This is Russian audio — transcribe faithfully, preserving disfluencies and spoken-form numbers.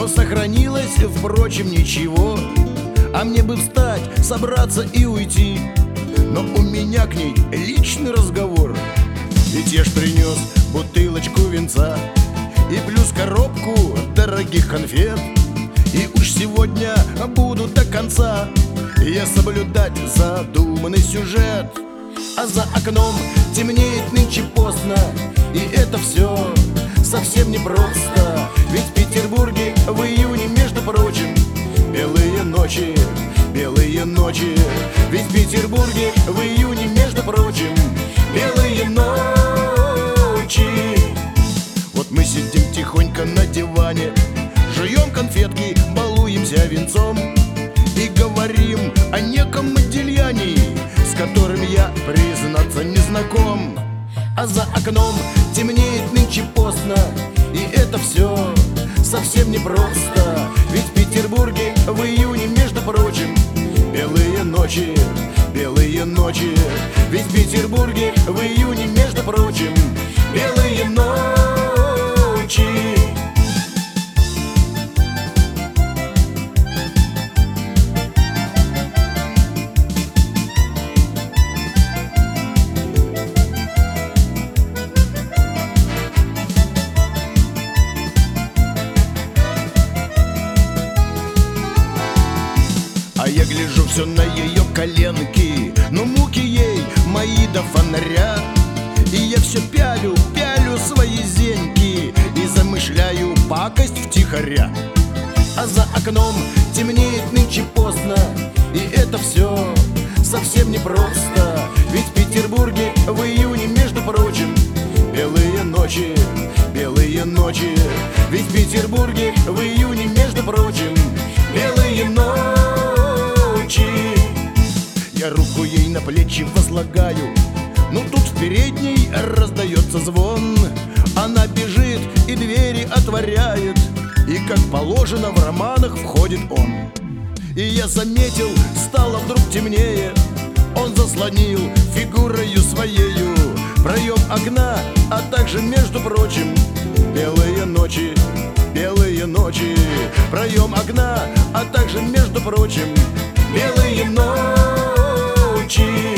что сохранилось, впрочем, ничего. А мне бы встать, собраться и уйти, но у меня к ней личный разговор. Ведь я ж принес бутылочку винца и плюс коробку дорогих конфет. И уж сегодня буду до конца я соблюдать задуманный сюжет. А за окном темнеет нынче поздно, и это все совсем непросто. Ведь в Петербурге в июне, между прочим, белые ночи, белые ночи. Ведь в Петербурге в июне, между прочим, белые ночи. Вот мы сидим тихонько на диване, жуем конфетки, балуемся винцом и говорим о неком Модильяне, с которым я, признаться, не знаком. А за окном темнеет нынче поздно, и это все совсем непросто. Ведь в Петербурге в июне, между прочим, белые ночи, белые ночи. Ведь в Петербурге в июне, между прочим, белые ночи. А я гляжу все на ее коленки, но муки ей мои до фонаря. И я все пялю, пялю свои зеньки и замышляю пакость втихаря. А за окном темнеет нынче поздно, и это все совсем непросто. Ведь в Петербурге в июне, между прочим, белые ночи, белые ночи. Ведь в Петербурге в июне, между прочим, белые ночи. Я руку ей на плечи возлагаю, но тут в передней раздается звон. Она бежит и двери отворяет, и, как положено в романах, входит он. И я заметил, стало вдруг темнее. Он заслонил фигурою своею проем окна, а также, между прочим, белые ночи, белые ночи. Проем окна, а также, между прочим, белые ночи.